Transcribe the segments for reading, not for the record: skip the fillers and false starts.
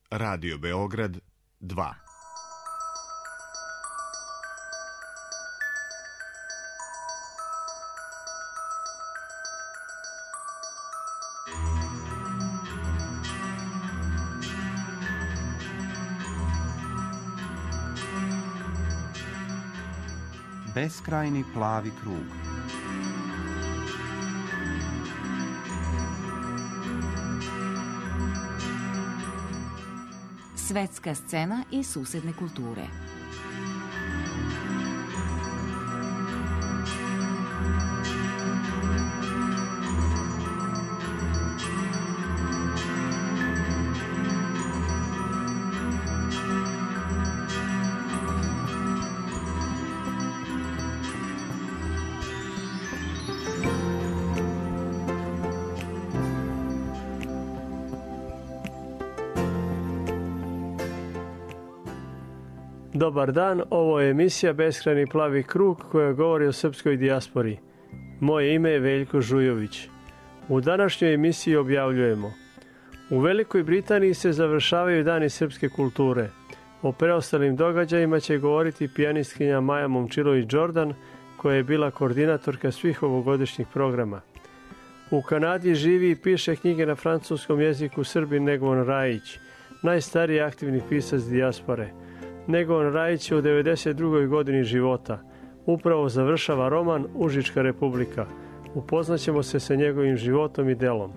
Radio Beograd 2. Beskrajni plavi krug. Svetska scena i susedne kulture. Dobar dan, ovo je emisija Beskrajni plavi krug koja govori o srpskoj dijaspori. Moje ime je Veljko Žujović. U današnjoj emisiji objavljujemo: u Velikoj Britaniji se završavaju dani srpske kulture. O preostalim događajima će govoriti pijanistkinja Maja Momčilović-Đordan, koja je bila koordinatorka svih ovogodišnjih programa. U Kanadi živi i piše knjige na francuskom jeziku Srbin Negovan Rajić, najstariji aktivni pisac dijaspore. Negovan Rajić je u 92. godini života. Upravo završava roman Užička republika. Upoznaćemo se sa njegovim životom i delom.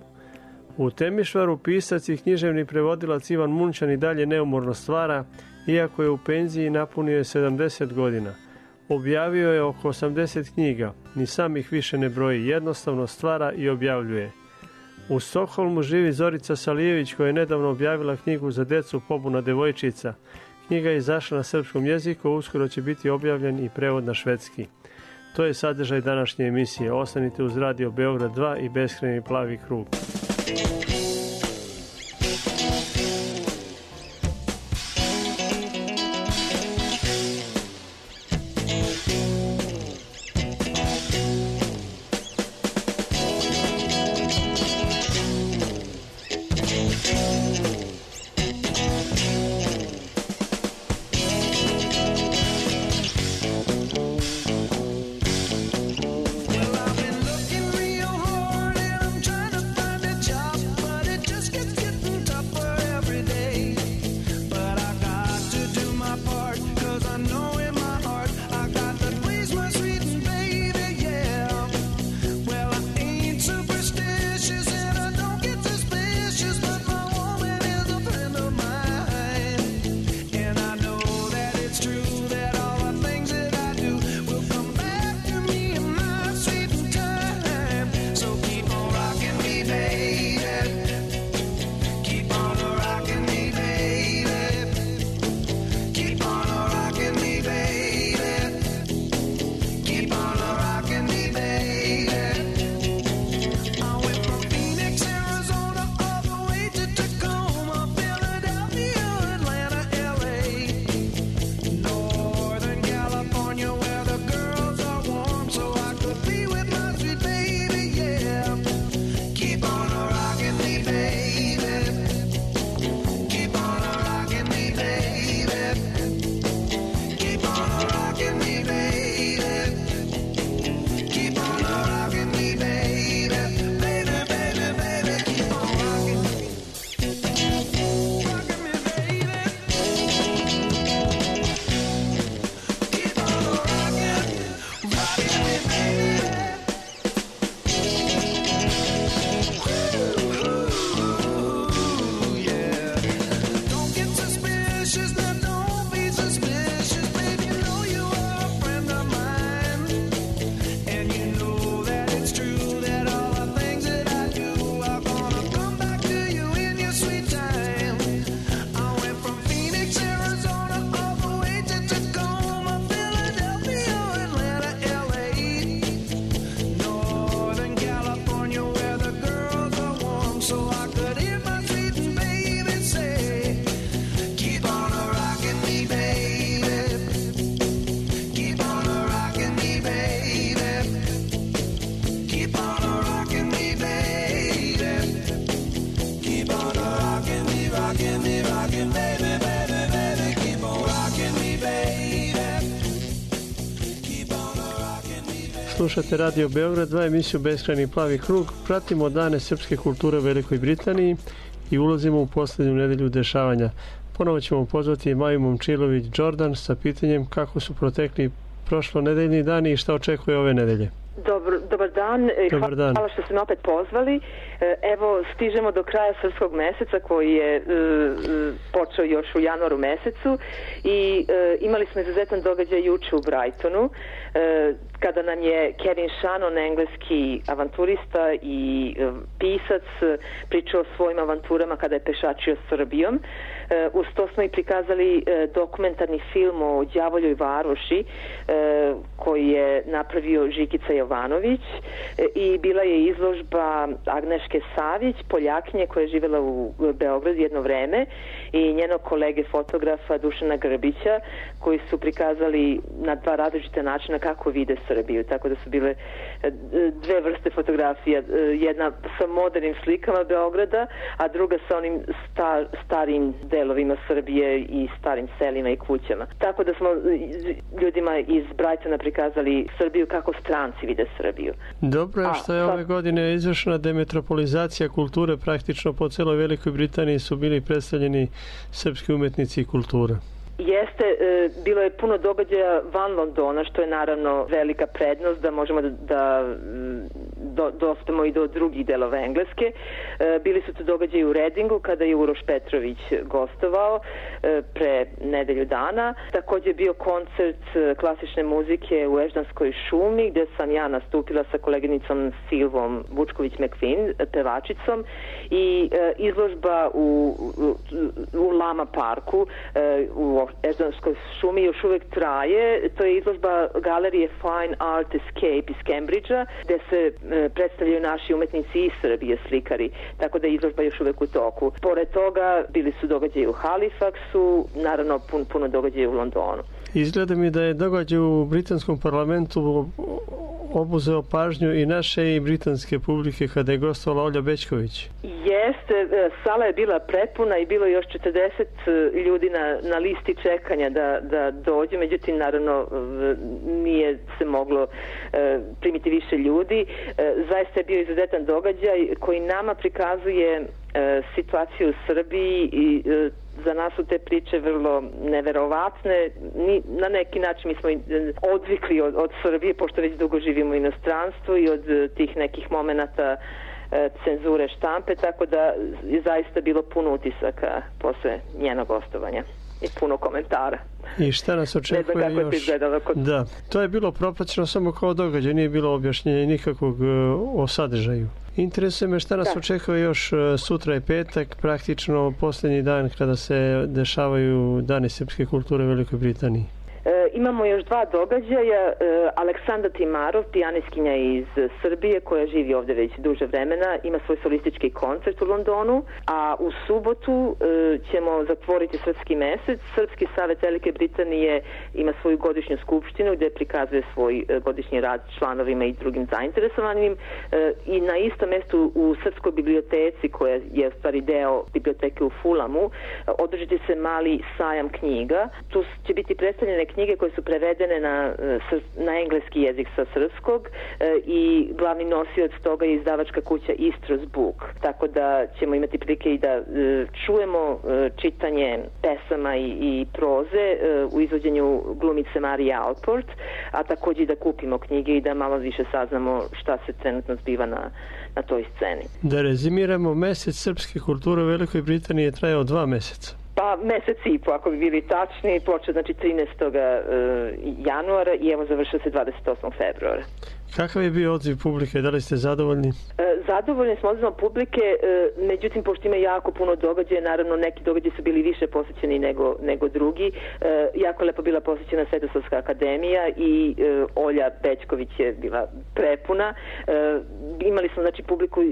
U Temišvaru pisac i književni prevodilac Ivan Munčan i dalje neumorno stvara, iako je u penziji, napunio je 70 godina. Objavio je oko 80 knjiga, ni sam ih više ne broji, jednostavno stvara i objavljuje. U Stokholmu živi Zorica Salijević, koja je nedavno objavila knjigu za decu Pobuna devojčica. Knjiga je izašla na srpskom jeziku, uskoro će biti objavljen i prevod na švedski. To je sadržaj današnje emisije. Ostanite uz Radio Beograd 2 i Beskrajni plavi krug. Well, I've been looking real hard and I'm trying to find a Slušate Radio Beograd, 2 emisiju Beskrajni plavi krug. Pratimo dane srpske kulture u Velikoj Britaniji i ulazimo u posljednju nedelju dešavanja. Ponovo ćemo pozvati Maju Momčilović-Jordan sa pitanjem kako su protekli prošlonedeljni dani i šta očekuje ove nedelje. Dobar dan. Hvala što ste me opet pozvali. Evo, stižemo do kraja srpskog meseca koji je počeo još u januaru mesecu i imali smo izuzetan događaj juče u Brightonu kada nam je Kevin Shannon, engleski avanturista i pisac, pričao o svojim avanturama kada je pešačio Srbijom. Uz to smo i prikazali dokumentarni film o Đavoljoj varoši koji je napravio Žikica Jovanović i bila je izložba Agneške Savić, Poljakinje koja je živjela u Beogradu jedno vreme, i njenog kolege fotografa Dušana Grbića, koji su prikazali na dva različita načina kako vide Srbiju. Tako da su bile dve vrste fotografija, jedna sa modernim slikama Beograda, a druga sa onim starim delovima Srbije i starim selima i kućama. Tako da smo ljudima iz Brightona prikazali Srbiju kako stranci vide Srbiju. Dobro je što je ove godine izvršena demetropolizacija kulture, praktično po celoj Velikoj Britaniji su bili predstavljeni srpski umetnici i kultura. Jeste, bilo je puno događaja van Londona, što je naravno velika prednost da možemo da dospemo i do drugih delova Engleske. Bili su to događaji u Readingu kada je Uroš Petrović gostovao pre nedelju dana. Također je bio koncert klasične muzike u Eždanskoj šumi gdje sam ja nastupila sa koleginicom Silvom Vučković-McQueen, pevačicom, i izložba u Lama parku u Eždanskoj šumi još uvijek traje. To je izložba galerije Fine Art Escape iz Cambridgea gdje se predstavljaju naši umetnici iz Srbije, slikari, tako da je izložba još uvijek u toku. Pored toga bili su događaji u Halifaxu, naravno puno događaja u Londonu. Izgleda mi da je događaj u britanskom parlamentu obuzeo pažnju i naše i britanske publike kada je gostovala Olja Bećković. Jeste, sala je bila prepuna i bilo još 40 ljudi na listi čekanja da dođe, međutim naravno nije se moglo primiti više ljudi. Zaista je bio izuzetan događaj koji nama prikazuje situaciju u Srbiji i za nas su te priče vrlo neverovatne. Na neki način mi smo odvikli od Srbije, pošto već dugo živimo u inostranstvu, i od tih nekih momenata cenzure štampe, tako da je zaista bilo puno utisaka posle njenog gostovanja i puno komentara. I šta nas očekuje još? Da, to je bilo propraćeno samo kao događaj, nije bilo objašnjenja nikakvog o sadržaju. Interesuje me šta nas očekuje još. Sutra je petak, praktično posljednji dan kada se dešavaju dani srpske kulture u Velikoj Britaniji. Imamo još dva događaja. Aleksandra Timarov, pijanistkinja iz Srbije koja živi ovdje već duže vremena, ima svoj solistički koncert u Londonu, a u subotu ćemo zatvoriti srpski mesec. Srpski savjet Velike Britanije ima svoju godišnju skupštinu gdje prikazuje svoj godišnji rad članovima i drugim zainteresovanim, i na istom mjestu u Srpskoj biblioteci, koja je u stvari deo biblioteke u Fulamu, održati se mali sajam knjiga. Tu će biti predstavljene knjige koje su prevedene na engleski jezik sa srpskog, i glavni nosioc toga je izdavačka kuća Istros Book. Tako da ćemo imati prilike i da čujemo čitanje pesama i proze u izvođenju glumice Marije Alport, a također i da kupimo knjige i da malo više saznamo šta se trenutno zbiva na toj sceni. Da rezimiramo, mesec srpske kulture u Velikoj Britaniji je trajao 2 meseca. Pa mesec i po, ako bi bili tačni, počeo znači 13. januara i evo završio se 28. februara. Kakav je bio odziv publike? Da li ste zadovoljni? Zadovoljni smo odzivom publike, međutim, pošto ima jako puno događaja, naravno neki događaji su bili više posvećeni nego drugi. Jako lepo bila posvećena Svetosavska akademija i Olja Bećković je bila prepuna. Imali smo znači publiku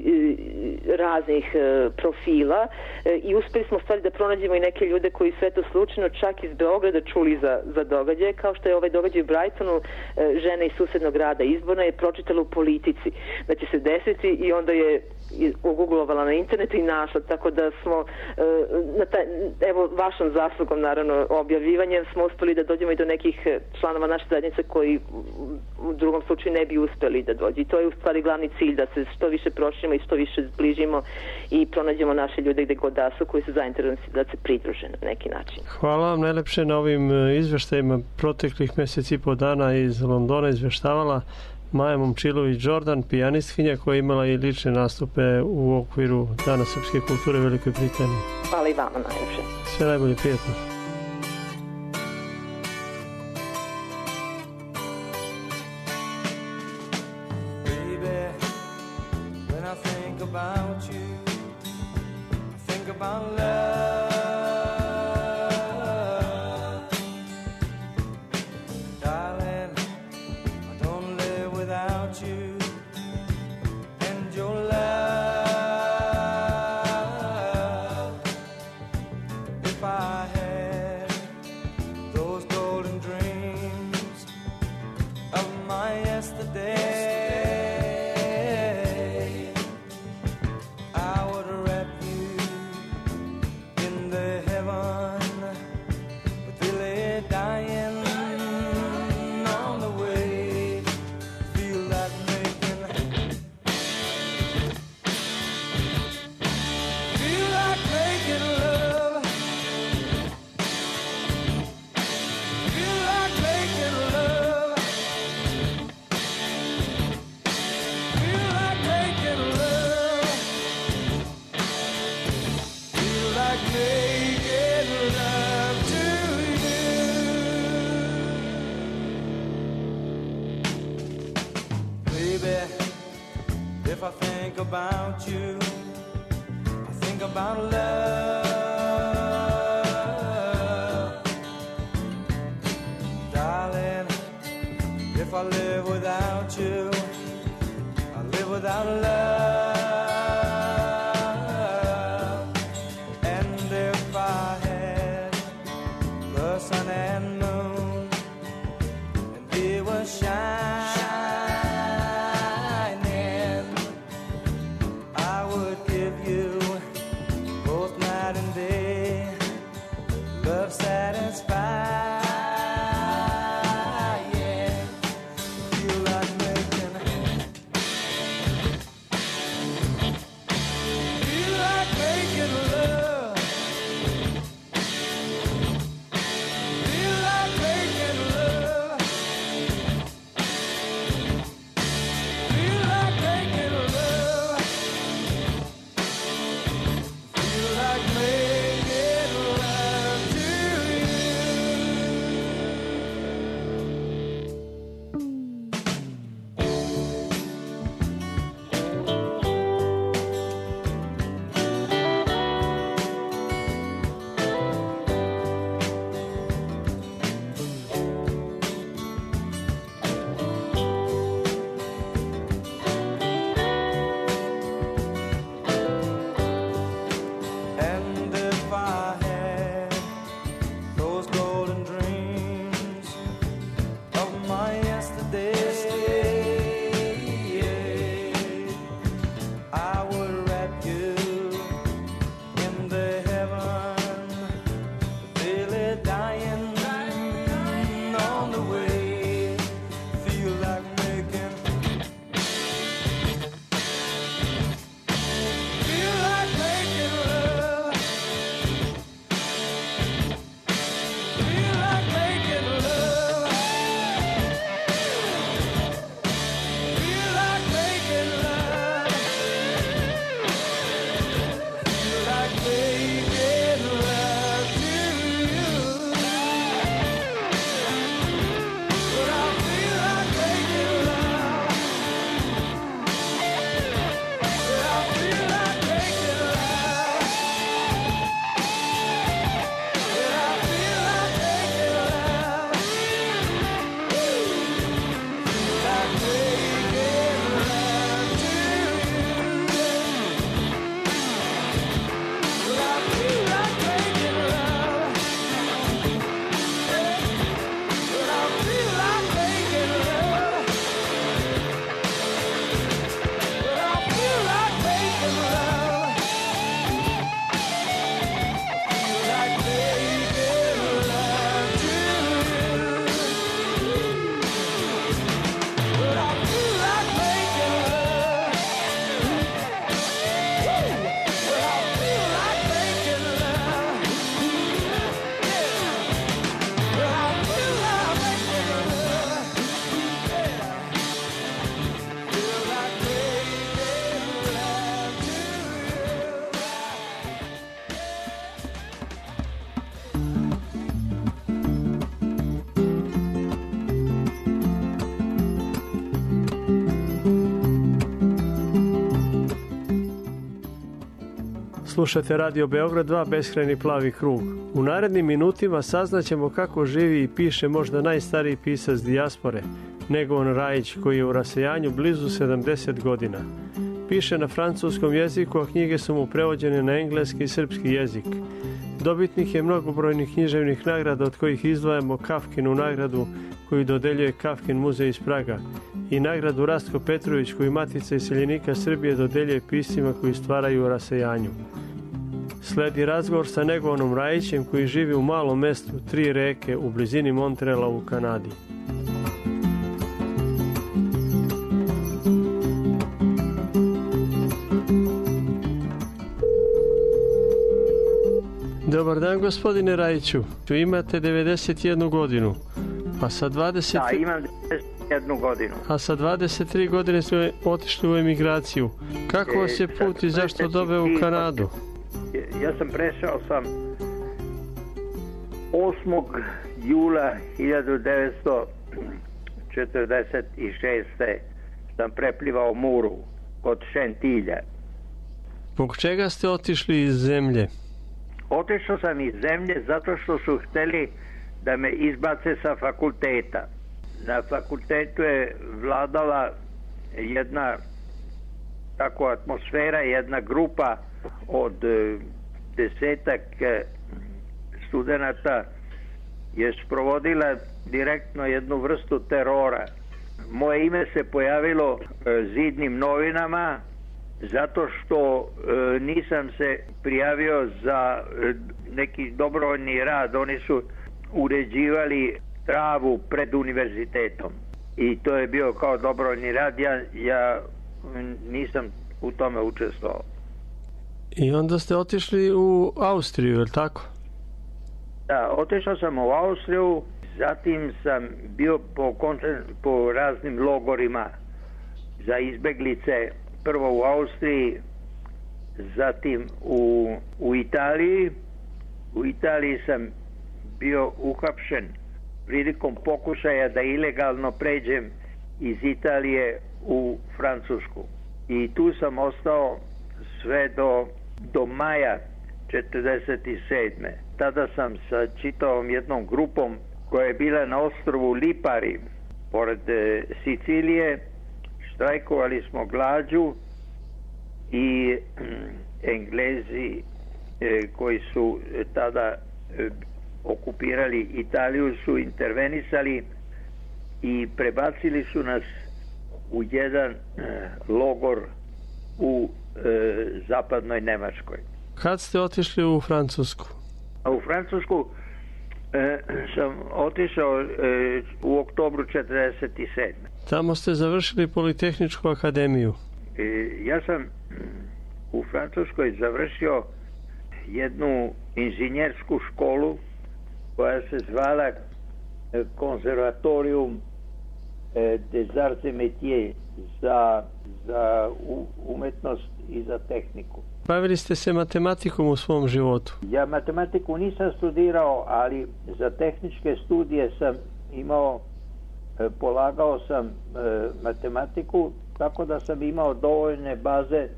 raznih profila i uspeli smo stvari da pronađemo i neke ljude koji sve to slučajno čak iz Beograda čuli za događaje, kao što je ovaj događaj u Brightonu, žene iz susednog grada Izborna je pročitala u Politici da će se desiti i onda je oguglovala na internetu i našla, tako da smo evo vašom zaslugom, naravno objavljivanjem, smo uspeli da dođemo i do nekih članova naše zajednice koji u drugom slučaju ne bi uspeli da dođu. I to je u stvari glavni cilj, da se što više proširimo i što više zbližimo i pronađemo naše ljude gde god da su, koji su zainteresovani da se pridruže na neki način. Hvala vam najlepše na ovim izveštajima. Proteklih meseci i po dana iz Londona izveštavala Maja Momčilović-Jordan, pijanistkinja koja je imala i lične nastupe u okviru Dana srpske kulture u Velikoj Britaniji. Hvala i vama najlepše. Sve najbolje, prijatno. Baby, when I think about you, I think about love. If I think about you, I think about love. Darling, if I live without you, I live without love. And if I had the sun and moon, and they were shining, Slušate Radio Beograd 2, Beskrajni plavi krug. U narednim minutima saznaćemo kako živi i piše možda najstariji pisac dijaspore, Negovan Rajić, koji je u rasejanju blizu 70 godina. Piše na francuskom jeziku, a knjige su mu prevođene na engleski i srpski jezik. Dobitnik je mnogobrojnih književnih nagrada, od kojih izdvajamo Kafkinu nagradu koju dodeljuje Kafkin muzej iz Praga i nagradu Rastko Petrović koju Matica iseljenika Srbije dodeljuje piscima koji stvaraju u rasejanju. Sledi razgovor sa Negovanom Rajićem koji živi u malom mestu Tri reke u blizini Montreala u Kanadi. Dobar dan, gospodine Rajiću. Imate 91 godinu. A sa 20... Da, imam 91 godinu. A sa 23 godine ste otišli u emigraciju. Kako vas je put i zašto doveo u Kanadu? Ja sam prešao 8. jula 1946. sam preplivao Muru kod Šentilja. Zbog čega ste otišli iz zemlje? Otišao sam iz zemlje zato što su hteli da me izbace sa fakulteta. Na fakultetu je vladala jedna tako atmosfera, jedna grupa od 10 studenata je sprovodila direktno jednu vrstu terora. Moje ime se pojavilo zidnim novinama zato što nisam se prijavio za neki dobrovoljni rad. Oni su uređivali travu pred univerzitetom i to je bio kao dobrovoljni rad. Ja nisam u tome učestvovao. I onda ste otišli u Austriju, je li tako? Da, otišao sam u Austriju, zatim sam bio po raznim logorima za izbeglice, prvo u Austriji, zatim u Italiji. U Italiji sam bio uhapšen prilikom pokušaja da ilegalno pređem iz Italije u Francusku. I tu sam ostao sve do maja 1947. Tada sam sa čitavom jednom grupom koja je bila na ostrvu Lipari pored Sicilije. Štrajkovali smo glađu i Englezi koji su tada okupirali Italiju su intervenisali i prebacili su nas u jedan logor u zapadnoj Nemačkoj. Kad ste otišli u Francusku? A u Francusku sam otišao u oktobru 1947. Tamo ste završili Politehničku akademiju. Ja sam u Francuskoj završio jednu inženjersku školu koja se zvala Konzervatorium des Arts et Métiers za umetnost i za tehniku. Bavili ste se matematikom u svom životu? Ja matematiku nisam studirao, ali za tehničke studije sam polagao sam matematiku, tako da sam imao dovoljne baze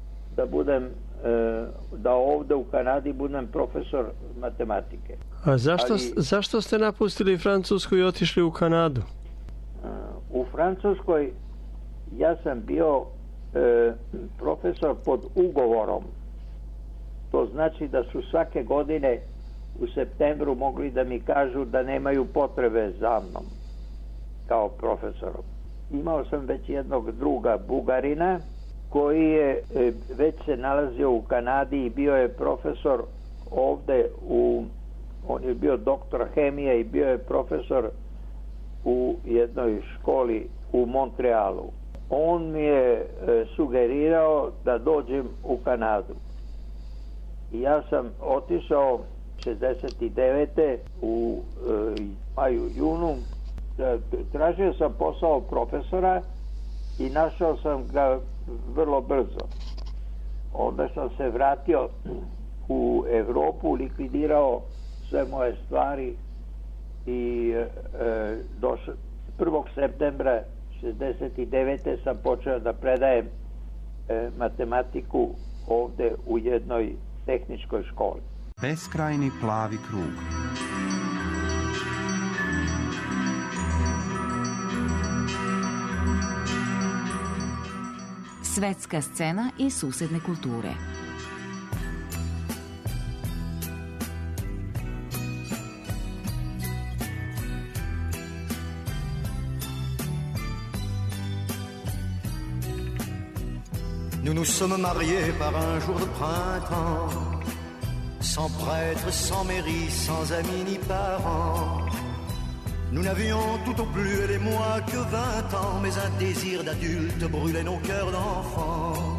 da ovde u Kanadi budem profesor matematike. A zašto ste napustili Francusku i otišli u Kanadu? U Francuskoj ja sam bio profesor pod ugovorom. To znači da su svake godine u septembru mogli da mi kažu da nemaju potrebe za mnom kao profesorom. Imao sam već jednog druga Bugarina koji je već se nalazio u Kanadi i bio je profesor ovde on je bio doktor hemije i bio je profesor u jednoj školi u Montrealu. On mi je sugerirao da dođem u Kanadu. I ja sam otišao 69. u maju, junu. Tražio sam posao profesora i našao sam ga vrlo brzo. Onda sam se vratio u Evropu, likvidirao sve moje stvari i 1. septembra 69. sam počeo da predajem matematiku ovde u jednoj tehničkoj školi. Beskrajni plavi krug. Svetska scena i susedne kulture. Nous nous sommes mariés par un jour de printemps, sans prêtre, sans mairie, sans amis ni parents. Nous n'avions tout au plus, elle et moi, que 20 ans, mais un désir d'adulte brûlait nos cœurs d'enfants.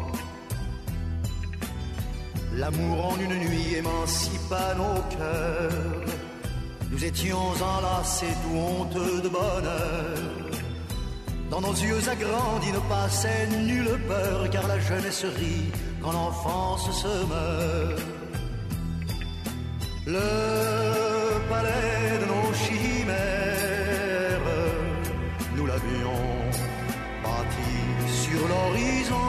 L'amour en une nuit émancipa nos cœurs. Nous étions enlacés, tout honteux de bonheur. Dans nos yeux agrandis ne passait nulle peur, car la jeunesse rit quand l'enfance se meurt. Le palais de nos chimères, nous l'avions bâti sur l'horizon,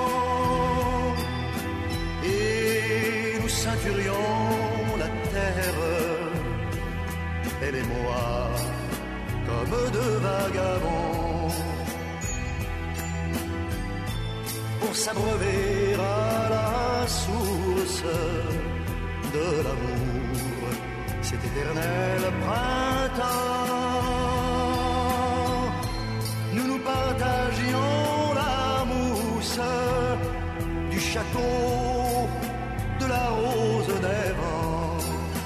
et nous ceinturions la terre, elle et moi, comme deux vagabonds. Pour s'abreuver à la source de l'amour, cet éternel printemps. Nous nous partagions la mousse du château, de la rose des vents.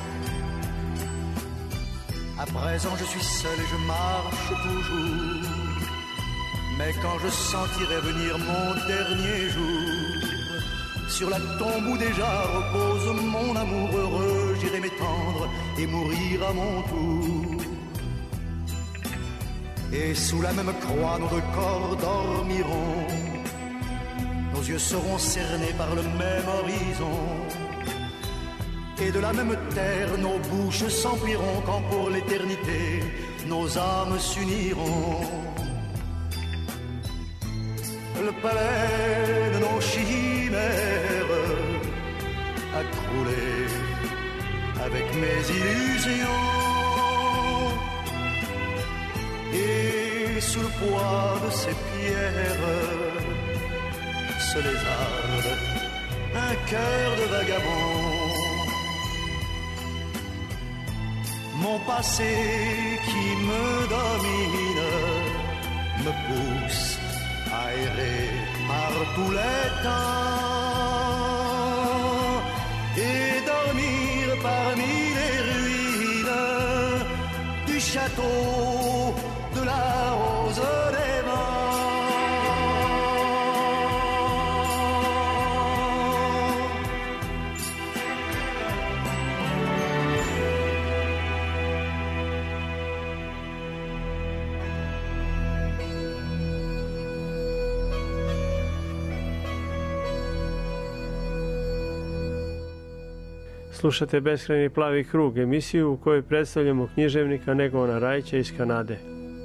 À présent je suis seul et je marche toujours, mais quand je sentirai venir mon dernier jour, sur la tombe où déjà repose mon amour heureux, j'irai m'étendre et mourir à mon tour. Et sous la même croix, nos deux corps dormiront. Nos yeux seront cernés par le même horizon. Et de la même terre, nos bouches s'empliront quand pour l'éternité, nos âmes s'uniront. Le palais de nos chimères a croulé avec mes illusions, et sous le poids de ces pierres se lézarde un cœur de vagabond. Mon passé qui me domine me pousse à errer par tous les temps et dormir parmi les ruines du château de la rose des vents. Slušate Beskrajni plavi krug, emisiju u kojoj predstavljamo književnika Negovana Rajića iz Kanade.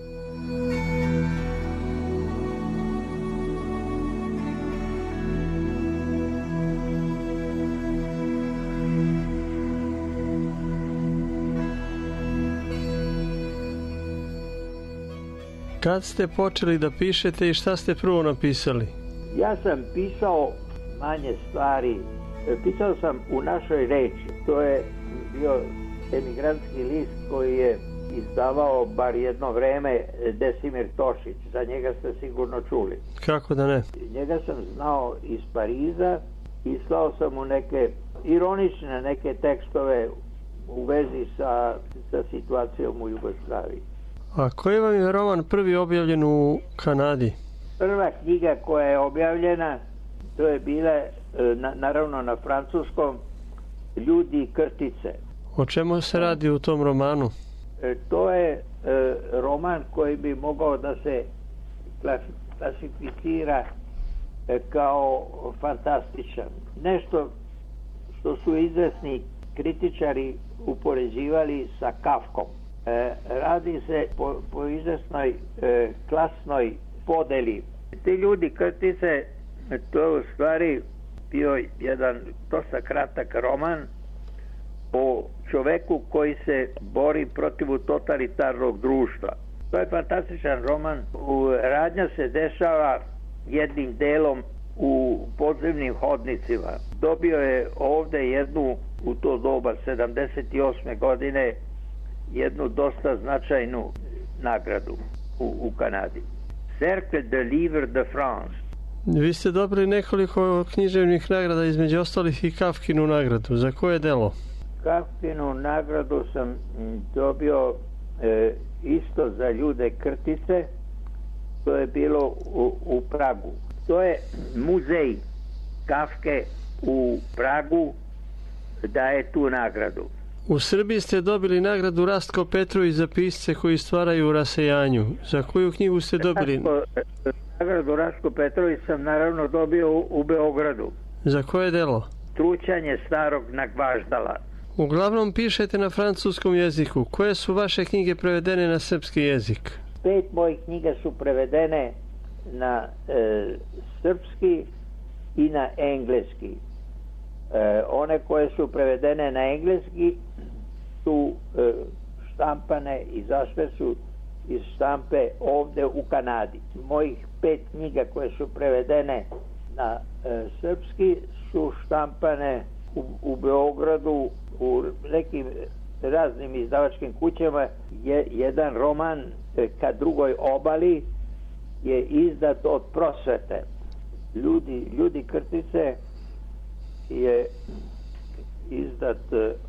Kad ste počeli da pišete i šta ste prvo napisali? Ja sam pisao manje stvari. Pisao sam u našoj reči. To je bio emigrantski list koji je izdavao bar jedno vreme Desimir Tošić. Za njega ste sigurno čuli. Kako da ne? Njega sam znao iz Pariza i slao sam mu neke ironične neke tekstove u vezi sa situacijom u Jugoslaviji. A koji vam je roman prvi objavljen u Kanadi? Prva knjiga koja je objavljena, to je bila naravno na francuskom, Ljudi i krtice. O čemu se radi u tom romanu? To je roman koji bi mogao da se klasificira kao fantastičan. Nešto što su izvesni kritičari upoređivali sa Kafkom. Radi se po izvesnoj klasnoj podeli. Ti ljudi krtice, to je u stvari bio jedan dosta kratak roman o čoveku koji se bori protiv totalitarnog društva. To je fantastičan roman. Radnja se dešava jednim delom u podzemnim hodnicima. Dobio je ovde jednu, u to doba 78. godine, jednu dosta značajnu nagradu u Kanadi. Cercle de Livre de France. Vi ste dobili nekoliko književnih nagrada, između ostalih i Kafkinu nagradu. Za koje delo? Kafkinu nagradu sam dobio isto za Ljude krtice. To je bilo u Pragu. To je muzej Kafke u Pragu, daje tu nagradu. U Srbiji ste dobili nagradu Rastko Petrović za pisce koji stvaraju u rasejanju. Za koju knjigu ste dobili? Nagradu Rastko Petrović sam naravno dobio u Beogradu. Za koje delo? Trućanje starog nagvaždala. Uglavnom pišete na francuskom jeziku. Koje su vaše knjige prevedene na srpski jezik? 5 mojih knjiga su prevedene na srpski i na engleski. One koje su prevedene na engleski su štampane i zašle su iz štampe ovde u Kanadi. Mojih 5 knjiga koje su prevedene na srpski su štampane u Beogradu u nekim raznim izdavačkim kućama. Jedan roman Ka drugoj obali je izdat od Prosvete. Ljudi krtice je izdat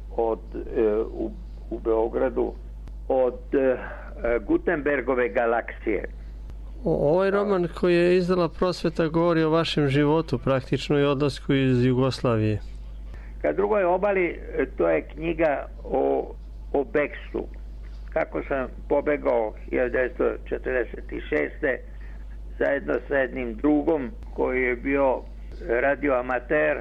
u Beogradu od Gutenbergove galaksije. Ovaj roman koji je izdala Prosveta govori o vašem životu, praktično i odlasku iz Jugoslavije. Ka drugoj obali, to je knjiga o bekstvu. Kako sam pobegao 1946. zajedno sa jednim drugom koji je bio radioamater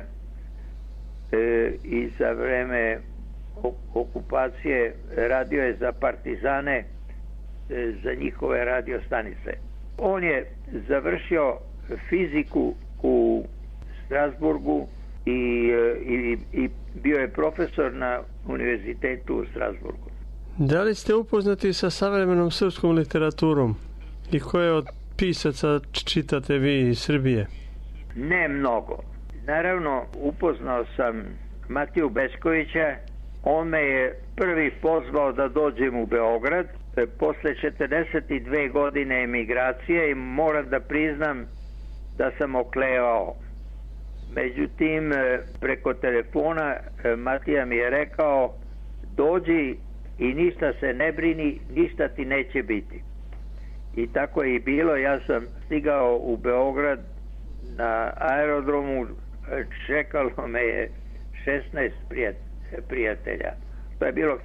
i za vreme okupacije radio je za partizane, za njihove radiostanice. On je završio fiziku u Strasburgu i bio je profesor na univerzitetu u Strasburgu. Da li ste upoznati sa savremenom srpskom literaturom i koje od pisaca čitate vi iz Srbije? Ne mnogo. Naravno, upoznao sam Matiju Beskovića. On me je prvi pozvao da dođem u Beograd posle 42 godine emigracije i moram da priznam da sam oklevao. Međutim, preko telefona Matija mi je rekao: dođi i ništa se ne brini, ništa ti neće biti. I tako je i bilo. Ja sam stigao u Beograd na aerodromu, čekalo me je 16 prijatelja. To je bilo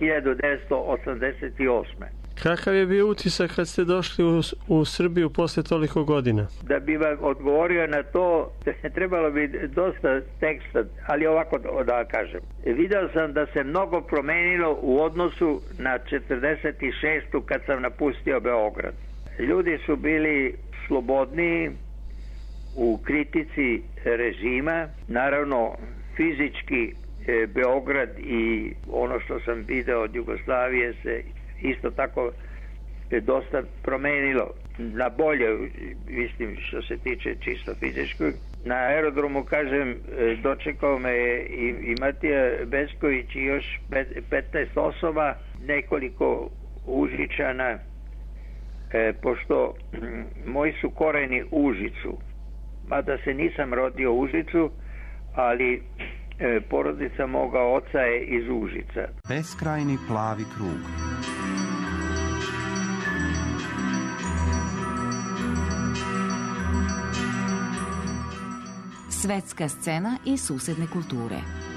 1988. Kakav je bio utisak kad ste došli u Srbiju posle toliko godina? Da bi vam odgovorio na to, trebalo bi dosta teksta, ali ovako da kažem. Video sam da se mnogo promenilo u odnosu na 46. kad sam napustio Beograd. Ljudi su bili slobodniji u kritici režima, naravno fizički Beograd i ono što sam video od Jugoslavije se isto tako dosta promenilo na bolje, mislim, što se tiče čisto fizičkog. Na aerodromu, kažem, dočekao me i Matija Besković i još 15 osoba, nekoliko Užičana, pošto moji su koreni u Užicu, mada se nisam rodio u Užicu, ali porodica moga oca je iz Užica. Beskrajni plavi krug. Svetska scena i susedne kulture.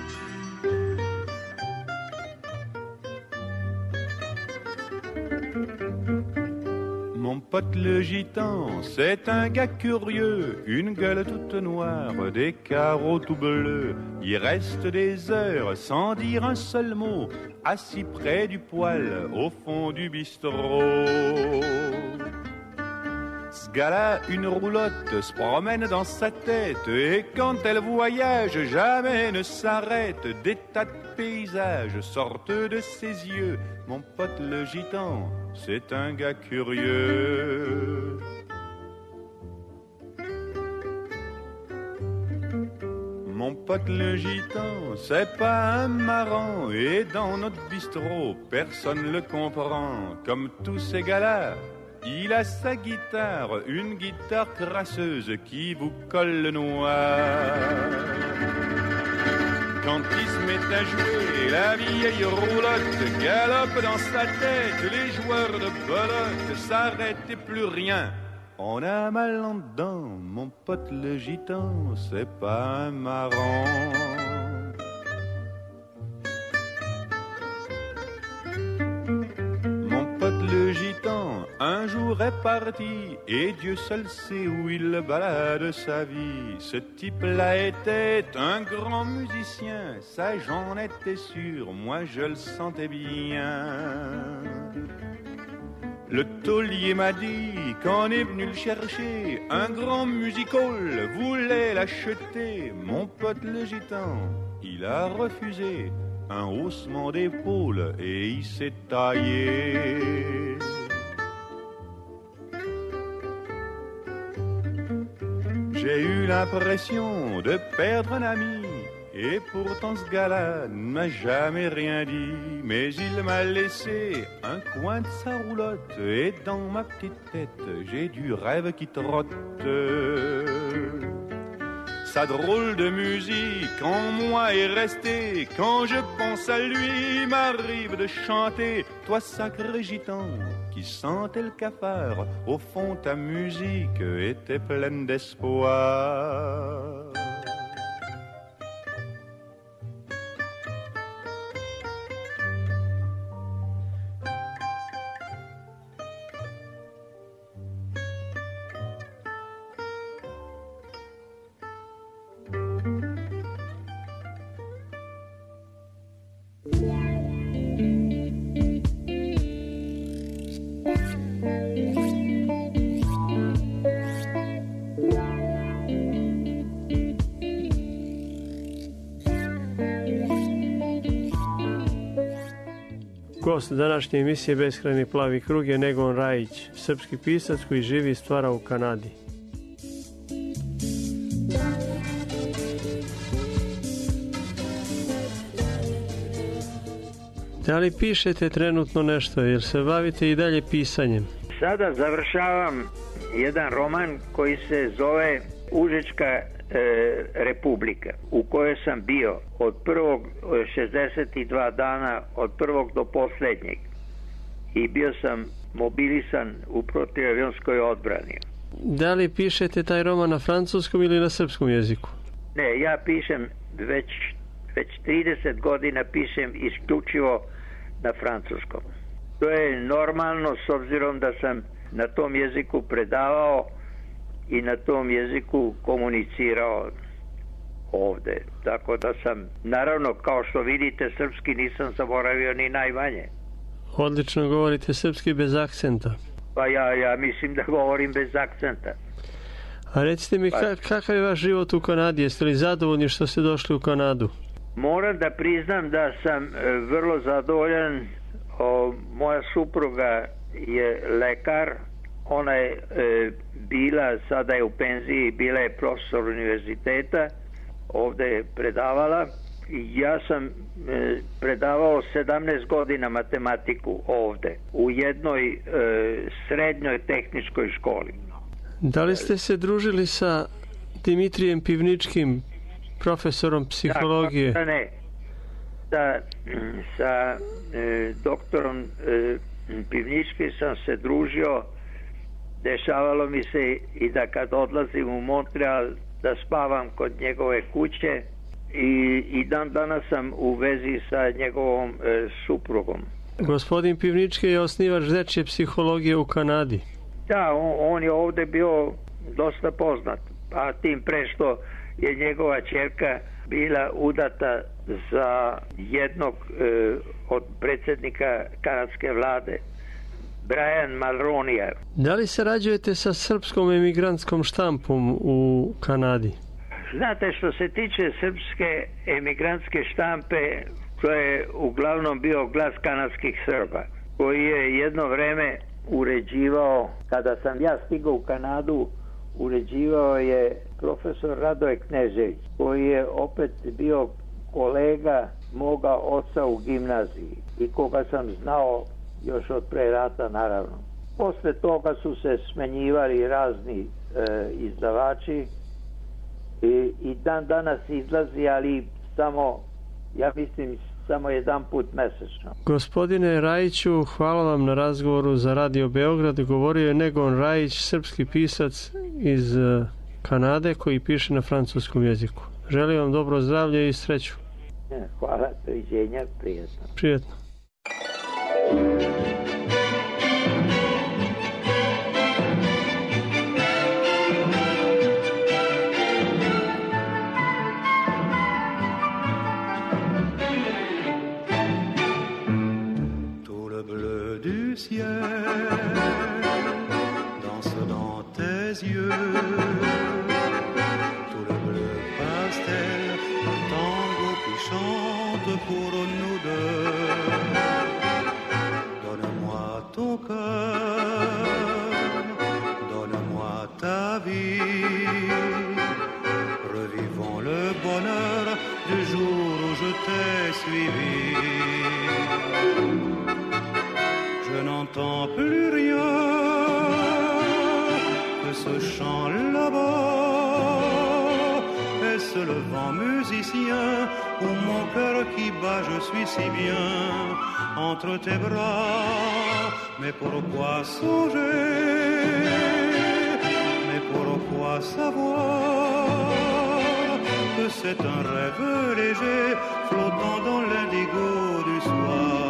Mon pote le gitan, c'est un gars curieux, une gueule toute noire, des carreaux tout bleus. Il reste des heures sans dire un seul mot, assis près du poêle au fond du bistrot. Ce gars-là, une roulotte se promène dans sa tête et quand elle voyage, jamais ne s'arrête. Des tas de paysages sortent de ses yeux. Mon pote le gitan, c'est un gars curieux. Mon pote le gitan, c'est pas un marrant. Et dans notre bistrot, personne le comprend. Comme tous ces gars-là, il a sa guitare, une guitare crasseuse qui vous colle le noir. Quand il se met à jouer, la vieille roulotte galope dans sa tête. Les joueurs de belote s'arrêtent et plus rien. On a mal en dedans, mon pote le gitan, c'est pas un marrant. Mon pote le gitan, un jour est parti, et Dieu seul sait où il balade sa vie. Ce type-là était un grand musicien, ça j'en étais sûr, moi je le sentais bien. Le taulier m'a dit qu'on est venu le chercher, un grand music-hall voulait l'acheter. Mon pote le gitan, il a refusé, un haussement d'épaule et il s'est taillé. J'ai eu l'impression de perdre un ami. Et pourtant ce gars-là ne m'a jamais rien dit. Mais il m'a laissé un coin de sa roulotte. Et dans ma petite tête, j'ai du rêve qui trotte. Sa drôle de musique en moi est restée. Quand je pense à lui, il m'arrive de chanter. Toi sacré gitan, qui sentait le cafard, au fond ta musique était pleine d'espoir. Gost današnje emisije Beskrajni plavi krug je Negon Rajić, srpski pisac koji živi i stvara u Kanadi. Da li pišete trenutno nešto, jer se bavite i dalje pisanjem? Sada završavam jedan roman koji se zove Užička republika, u kojoj sam bio od prvog 62 dana, od prvog do posljednjeg, i bio sam mobilisan u protivavionskoj odbrani. Da li pišete taj roman na francuskom ili na srpskom jeziku? Ne, ja pišem već 30 godina pišem isključivo na francuskom. To je normalno s obzirom da sam na tom jeziku predavao i na tom jeziku komunicirao ovde. Tako da sam, naravno, kao što vidite, srpski nisam zaboravio ni najmanje. Odlično govorite srpski bez akcenta. Pa ja mislim da govorim bez akcenta. A recite mi, kakav je vaš život u Kanadi? Jeste li zadovoljni što ste došli u Kanadu? Moram da priznam da sam vrlo zadovoljan. Moja supruga je lekar. Ona je bila, sada je u penziji, bila je profesor univerziteta, ovde je predavala. Ja sam predavao 17 godina matematiku ovde, u jednoj srednjoj tehničkoj školi. Da li ste se družili sa Dimitrijem Pivničkim, profesorom psihologije? Da, ne. Sa doktorom Pivničkim sam se družio. Dešavalo mi se i da kad odlazim u Montreal da spavam kod njegove kuće i dan danas sam u vezi sa njegovom suprugom. Gospodin Pivnički je osnivač dečje psihologije u Kanadi. Da, on je ovde bio dosta poznat, a tim pre što je njegova ćerka bila udata za jednog od predsjednika kanadske vlade, Brian Mulroney. Da li sarađujete sa srpskom emigrantskom štampom u Kanadi? Znate, što se tiče srpske emigrantske štampe, to je uglavnom bio Glas kanadskih Srba, koji je jedno vreme uređivao, kada sam ja stigao u Kanadu, uređivao je profesor Radoje Knežević, koji je opet bio kolega moga oca u gimnaziji i koga sam znao još od pre rata, naravno. Posle toga su se smenjivali razni izdavači i dan danas izlazi, ali samo, ja mislim, samo jedan put mesečno. Gospodine Rajiću, hvala vam na razgovoru za Radio Beograd. Govorio je Negon Rajić, srpski pisac iz Kanade koji piše na francuskom jeziku. Želim vam dobro zdravlje i sreću. Hvala, doviđenja, prijetno. Prijetno. Danse dans tes yeux, tout le bleu pastel, un tango qui chante pour nous deux. Donne-moi ton cœur, donne-moi ta vie, revivons le bonheur du jour où je t'ai suivi. Je n'entends plus rien que ce chant là-bas. Est-ce le vent musicien ou mon cœur qui bat? Je suis si bien entre tes bras. Mais pourquoi songer? Mais pourquoi savoir que c'est un rêve léger flottant dans l'indigo du soir?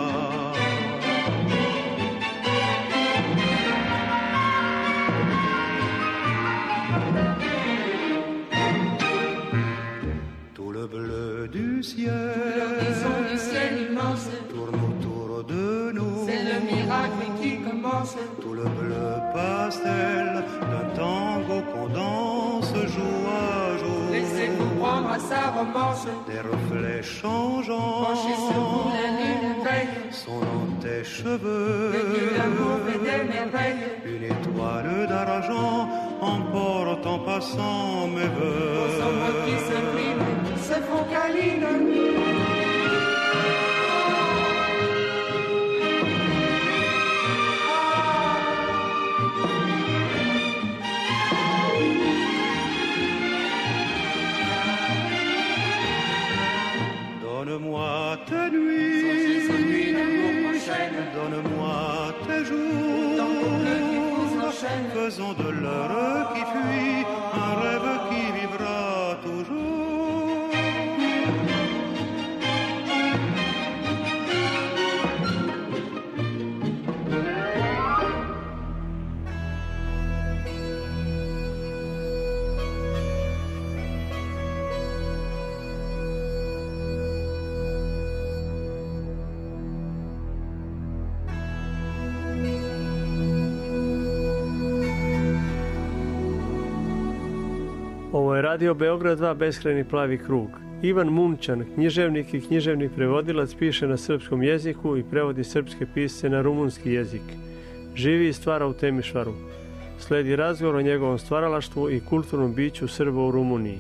Du ciel, l'horizon du ciel immense tourne autour de nous. C'est le miracle qui commence. Tout le bleu pastel d'un tango qu'on danse jour à jour. Laissez-vous prendre à sa romance. Des reflets changeants. Penchez sur vous la lune veille. Sont dans tes cheveux. Le Dieu l'amour fait des merveilles. Une étoile d'argent emporte en passant mes voeux. Vos ombres qui se briment se font câlines. Donne-moi tes nuits, donne-moi tes jours, faisons de l'heure qui fuit un rêve qui vivra toujours. Ovo je Radio Beograd 2, beskrajni plavi krug. Ivan Munčan, književnik i književni prevodilac, piše na srpskom jeziku i prevodi srpske pisce na rumunski jezik. Živi i stvara u Temišvaru. Sledi razgovor o njegovom stvaralaštvu i kulturnom biću Srba u Rumuniji.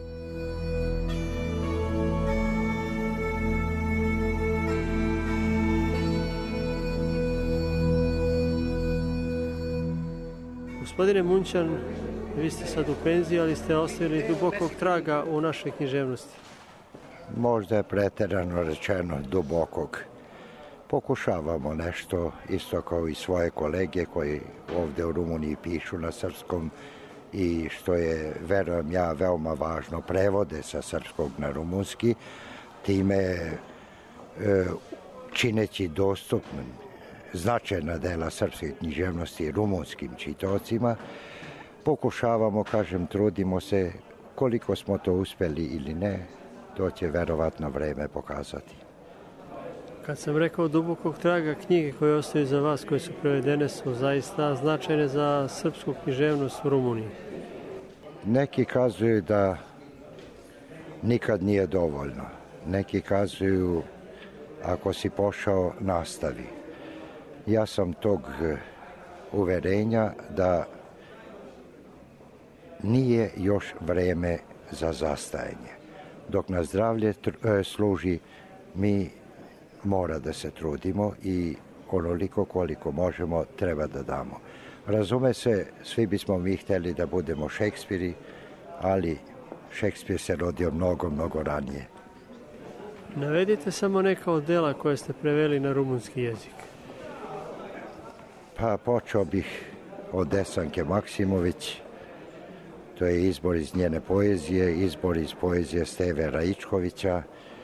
Gospodine Munčan, vi ste sad u penziji, ali ste ostavili dubokog traga u našoj književnosti. Možda je preterano rečeno dubokog. Pokušavamo nešto, isto kao i svoje kolege koji ovde u Rumuniji pišu na srpskom i što je, verujem ja, veoma važno, prevode sa srpskog na rumunski, time čineći dostupnim značajna dela srpske književnosti rumunskim čitaocima. Pokušavamo, kažem, trudimo se, koliko smo to uspeli ili ne, to će verovatno vreme pokazati. Kad sam rekao dubokog traga, knjige koje ostaju za vas, koje su prevedene, su zaista značajne za srpsku književnost u Rumuniji. Neki kazuju da nikad nije dovoljno. Neki kazuju ako si pošao, nastavi. Ja sam tog uverenja da nije još vreme za zastajanje. Dok nas zdravlje služi, mi mora da se trudimo i onoliko koliko možemo treba da damo. Razume se, svi bismo mi htjeli da budemo Šekspiri, ali Šekspir se rodio mnogo ranije. Navedite samo neka od dela koje ste preveli na rumunski jezik. Pa počeo bih od Desanke Maksimović. To je izbor iz njene poezije, izbor iz poezije Steve Raičkovića,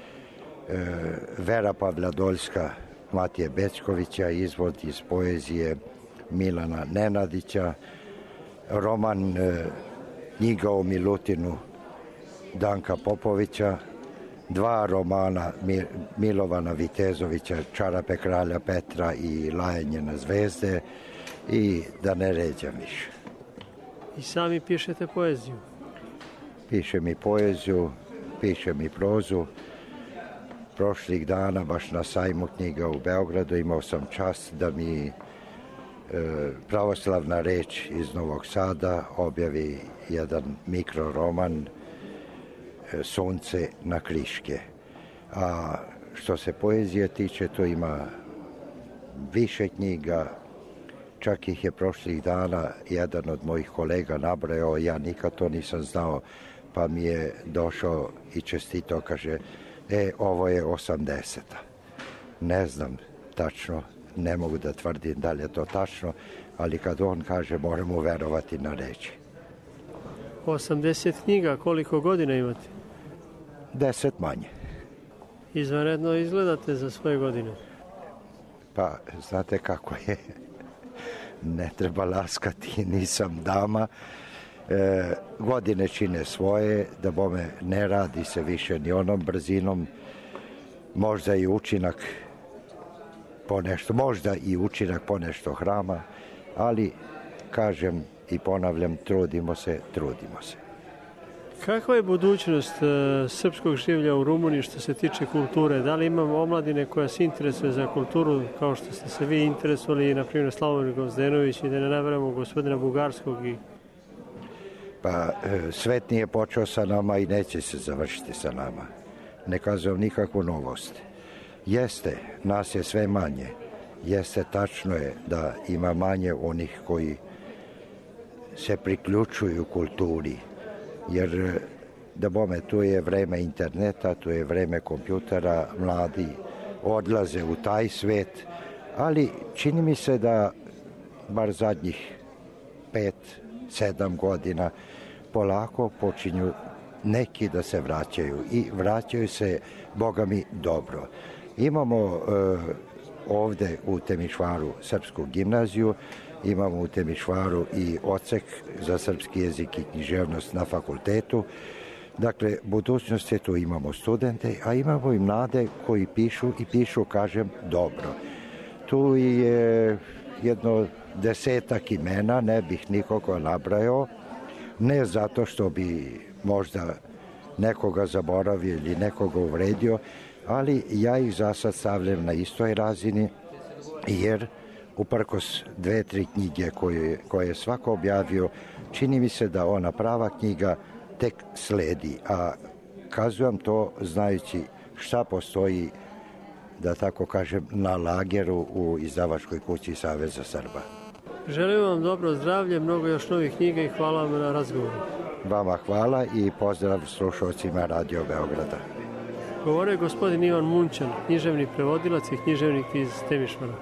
Vera Pavladoljska Matije Bečkovića, izvod iz poezije Milana Nenadića, roman Knjiga o Milutinu Danka Popovića, 2 romana Milovana Vitezovića, Čarape kralja Petra i Lajanje na zvezde i da ne ređam više. I sami pišete poeziju? Pišem i poeziju, pišem i prozu. Prošlih dana, baš na sajmu knjiga u Beogradu, imao sam čast da mi Pravoslavna reč iz Novog Sada objavi jedan mikroroman Sunce na kliške. A što se poezije tiče, to ima više knjiga, čak ih je prošlih dana jedan od mojih kolega nabrojao, ja nikad to nisam znao, pa mi je došao i čestitao, kaže, ovo je 80. Ne znam tačno, ne mogu da tvrdim da li je to tačno, ali kad on kaže, moramo verovati na reči. 80 knjiga, koliko godina imate? 10 manje. Izvanredno izgledate za svoje godine. Pa, znate kako je. Ne treba laskati, nisam dama. Godine čine svoje, da bome ne radi se više ni onom brzinom. Možda i učinak ponešto hrama, ali kažem i ponavljam, trudimo se. Kakva je budućnost srpskog življa u Rumuniji što se tiče kulture? Da li imamo omladine koja se interesuje za kulturu, kao što ste se vi interesovali, na primjer Slavomir Gozdenović, i da ne nabrajamo gospodina Bugarskog? Pa svet nije počeo sa nama i neće se završiti sa nama. Ne kazujem nikakvu novost. Jeste, nas je sve manje. Jeste, tačno je da ima manje onih koji se priključuju kulturi. Jer, da bome, tu je vreme interneta, tu je vreme kompjutera, mladi odlaze u taj svet, ali čini mi se da bar zadnjih 5-7 godina polako počinju neki da se vraćaju i vraćaju se, Boga mi, dobro. Imamo ovde u Temišvaru srpsku gimnaziju, imamo u Temišvaru i odsek za srpski jezik i književnost na fakultetu. Dakle, budućnost je tu, imamo studente, a imamo i mlade koji pišu, kažem, dobro. Tu je jedno 10 imena, ne bih nikoga nabrajao, ne zato što bi možda nekoga zaboravio ili nekoga uvredio, ali ja ih za sad stavljam na istoj razini, jer uprkos 2-3 knjige koje je svako objavio, čini mi se da ona prava knjiga tek sledi, a kazujem to znajući šta postoji, da tako kažem, na lageru u izdavačkoj kući Saveza Srba. Želim vam dobro zdravlje, mnogo još novih knjiga i hvala vam na razgovoru. Vama hvala i pozdrav slušalcima Radio Beograda. Govorio je gospodin Ivan Munčan, književni prevodilac i književnik iz Temišvara.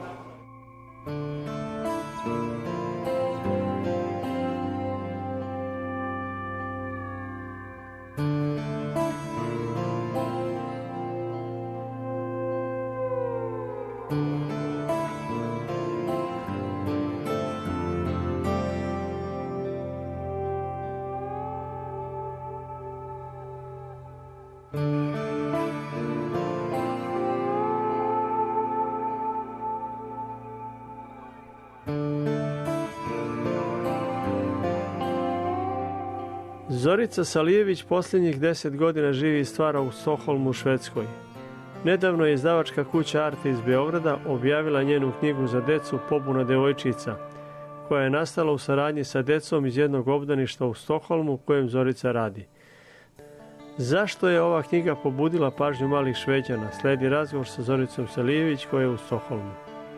Zorica Salijević posljednjih 10 godina živi i stvara u Stokholmu u Švedskoj. Nedavno je izdavačka kuća Arte iz Beograda objavila njenu knjigu za decu Pobuna devojčica, koja je nastala u saradnji sa decom iz jednog obdaništa u Stokholmu u kojem Zorica radi. Zašto je ova knjiga pobudila pažnju malih Šveđana? Sledi razgovor sa Zoricom Salijević koja je u Stokholmu.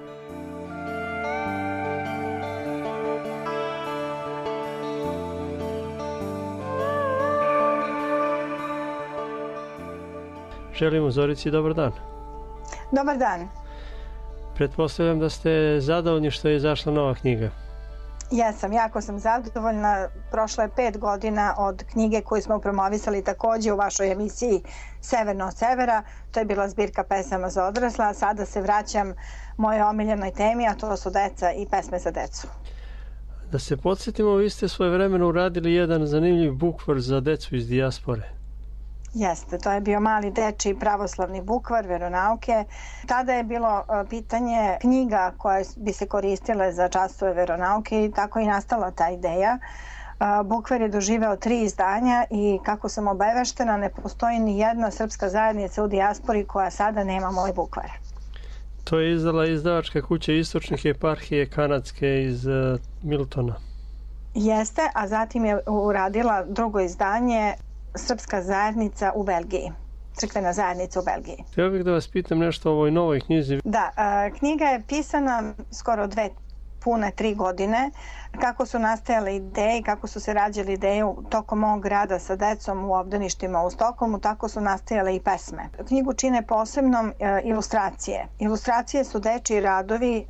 Želimo Zorici dobar dan. Dobar dan. Pretpostavljam da ste zadovoljni što je izašla nova knjiga. Jesam, jako sam zadovoljna. Prošlo je 5 godina od knjige koju smo promovisali također u vašoj emisiji Severno od severa. To je bila zbirka pesama za odrasla, a sada se vraćam mojoj omiljenoj temi, a to su deca i pesme za decu. Da se podsjetimo, vi ste svojevremeno uradili jedan zanimljiv bukvar za decu iz dijaspore. Jeste, to je bio mali dečiji pravoslavni bukvar veronauke. Tada je bilo pitanje knjiga koje bi se koristile za časove veronauke i tako i nastala ta ideja. Bukvar je doživeo 3 izdanja i kako sam obaveštena, ne postoji ni jedna srpska zajednica u dijaspori koja sada nema moj bukvar. To je izdala izdavačka kuća Istočnih eparhije kanadske iz Miltona. Jeste, a zatim je uradila drugo izdanje Srpska zajednica u Belgiji. Crkvena zajednica u Belgiji. Htio bih da vas pitam nešto o ovoj novoj knjizi. Da, knjiga je pisana skoro 3 godine. Kako su nastajale ideje i kako su se rađale ideje tokom mog rada sa decom u obdaništima u Stokholmu, tako su nastajale i pesme. Knjigu čine posebnom ilustracije. Ilustracije su dečiji radovi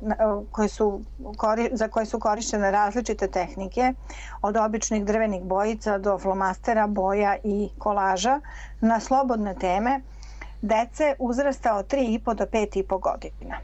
za koje su korištene različite tehnike, od običnih drvenih bojica do flomastera, boja i kolaža na slobodne teme dece uzrasta od 3,5 do 5,5 godina.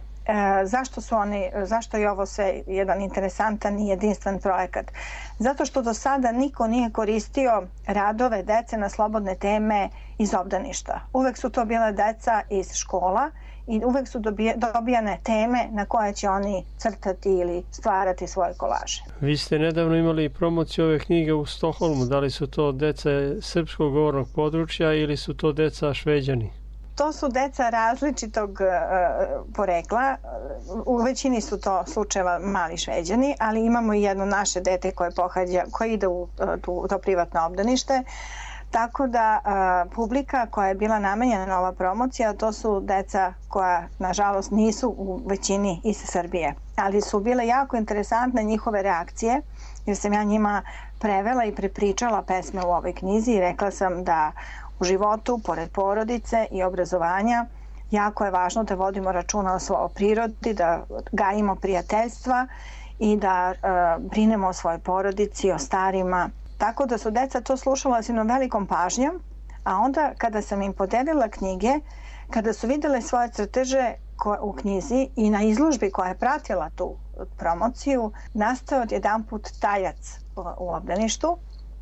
Zašto je ovo sve jedan interesantan i jedinstven projekat? Zato što do sada niko nije koristio radove dece na slobodne teme iz obdaništa. Uvek su to bile deca iz škola i uvek su dobijane teme na koje će oni crtati ili stvarati svoje kolaže. Vi ste nedavno imali promociju ove knjige u Stokholmu. Da li su to deca srpskog govornog područja ili su to deca Šveđani? To su deca različitog porekla. U većini su to slučajeva mali Šveđani, ali imamo i jedno naše dete koje ide u to privatno obdanište. Tako da publika koja je bila namenjena na ova promocija, to su deca koja nažalost nisu u većini iz Srbije. Ali su bile jako interesantne njihove reakcije, jer sam ja njima prevela i prepričala pesme u ovoj knjizi i rekla sam da u životu, pored porodice i obrazovanja, jako je važno da vodimo računa o svojoj prirodi, da gajimo prijateljstva i da brinemo o svojoj porodici, o starima. Tako da su deca to slušala s jednom velikom pažnjom, a onda kada sam im podelila knjige, kada su vidjele svoje crteže u knjizi i na izložbi koja je pratila tu promociju, nastao odjedanput tajac u obdaništu.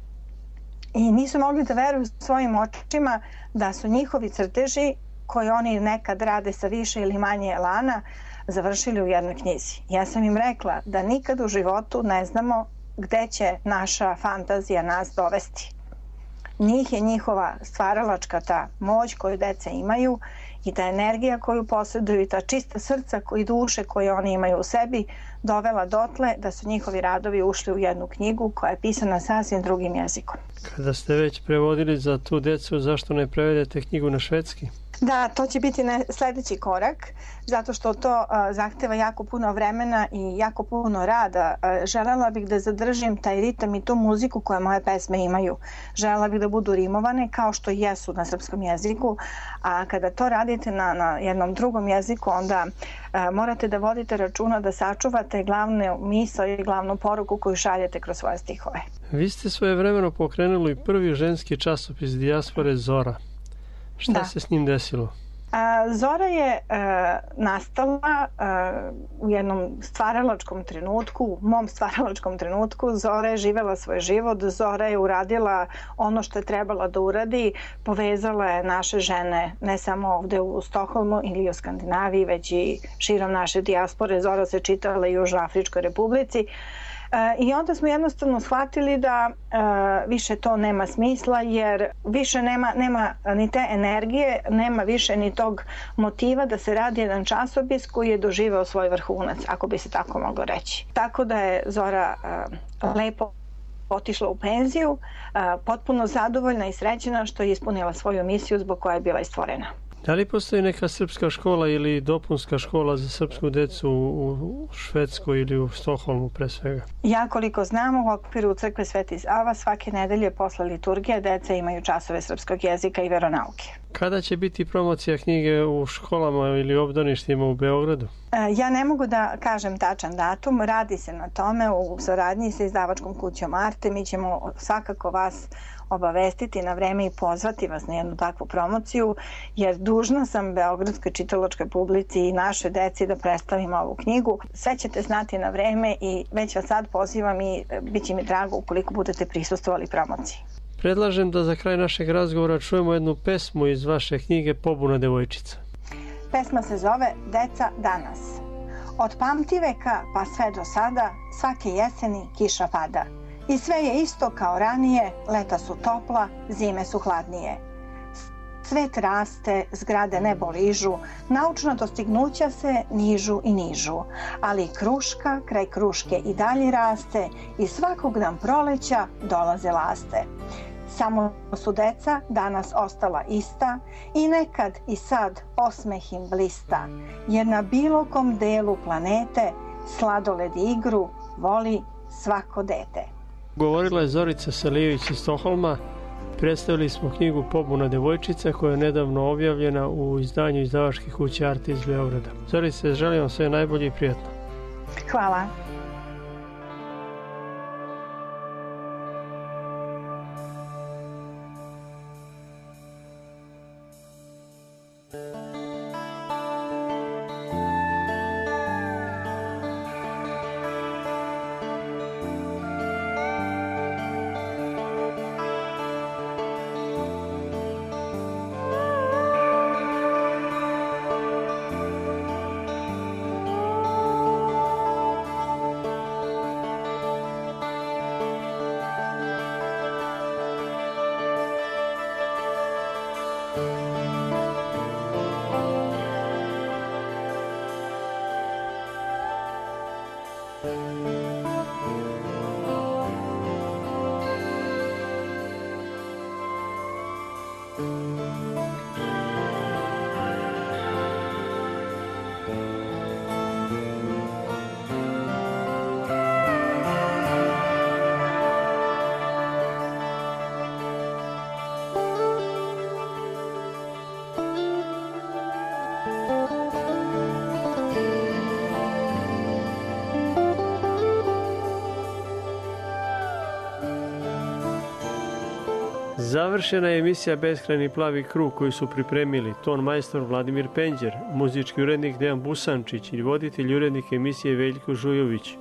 I nisu mogli da veruju svojim očima da su njihovi crteži, koji oni nekad rade sa više ili manje elana, završili u jednoj knjizi. Ja sam im rekla da nikad u životu ne znamo gde će naša fantazija nas dovesti. Njih je njihova stvaralačka ta moć koju deca imaju i ta energija koju posjeduju i ta čista srca i duše koje oni imaju u sebi dovela dotle da su njihovi radovi ušli u jednu knjigu koja je pisana sasvim drugim jezikom. Kada ste već prevodili za tu decu, zašto ne prevedete knjigu na švedski? Da, to će biti sljedeći korak, zato što to zahteva jako puno vremena i jako puno rada. Želela bih da zadržim taj ritam i tu muziku koje moje pesme imaju. Želela bih da budu rimovane kao što jesu na srpskom jeziku, a kada to radite na jednom drugom jeziku, onda morate da vodite računa da sačuvate glavnu misao i glavnu poruku koju šaljete kroz svoje stihove. Vi ste svojevremeno pokrenuli prvi ženski časopis dijaspore Zora. Šta se s njim desilo? Zora je nastala u jednom stvaralačkom trenutku, u mom stvaralačkom trenutku. Zora je živela svoj život, Zora je uradila ono što je trebala da uradi, povezala je naše žene ne samo ovdje u Stokholmu ili u Skandinaviji, već i širom naše dijaspore. Zora se čitala i u Južnoafričkoj republici. I onda smo jednostavno shvatili da više to nema smisla, jer više nema ni te energije, nema više ni tog motiva da se radi jedan časopis koji je doživeo svoj vrhunac, ako bi se tako moglo reći. Tako da je Zora lepo otišla u penziju, potpuno zadovoljna i srećena što je ispunila svoju misiju zbog koja je bila i stvorena. Da li postoji neka srpska škola ili dopunska škola za srpsku decu u Švedskoj ili u Stokholmu pre svega? Ja koliko znam, u okviru crkve Sveti Sava svake nedelje posle liturgije deca imaju časove srpskog jezika i veronauke. Kada će biti promocija knjige u školama ili obdaništima u Beogradu? Ja ne mogu da kažem tačan datum, radi se na tome u saradnji sa izdavačkom kućom Arte. Mi ćemo svakako vas obavestiti na vreme i pozvati vas na jednu takvu promociju, jer dužna sam beogradskoj čitalačkoj publici i naše deci da predstavim ovu knjigu. Sve ćete znati na vreme i već vas sad pozivam i bit će mi drago ukoliko budete prisustvovali promociji. Predlažem da za kraj našeg razgovora čujemo jednu pesmu iz vaše knjige Pobuna devojčica. Pesma se zove Deca danas. Od pamtiveka pa sve do sada svake jeseni kiša pada. I sve je isto kao ranije, leta su topla, zime su hladnije. Svet raste, zgrade nebo ližu, naučna dostignuća se nižu i nižu, ali kruška kraj kruške i dalje raste i svakog nam proleća dolaze laste. Samo su deca danas ostala ista i nekad i sad osmeh im blista, jer na bilo kom delu planete sladoled igru voli svako dete. Govorila je Zorica Salijević iz Stokholma. Predstavili smo knjigu Pobuna devojčica koja je nedavno objavljena u izdanju izdavačke kuće Arte iz Beograda. Zorice, želim vam sve najbolje i prijatno. Hvala. Završena je emisija Beskrajni plavi krug koju su pripremili ton majstor Vladimir Penđer, muzički urednik Dejan Busančić i voditelj urednik emisije Veljko Žujović.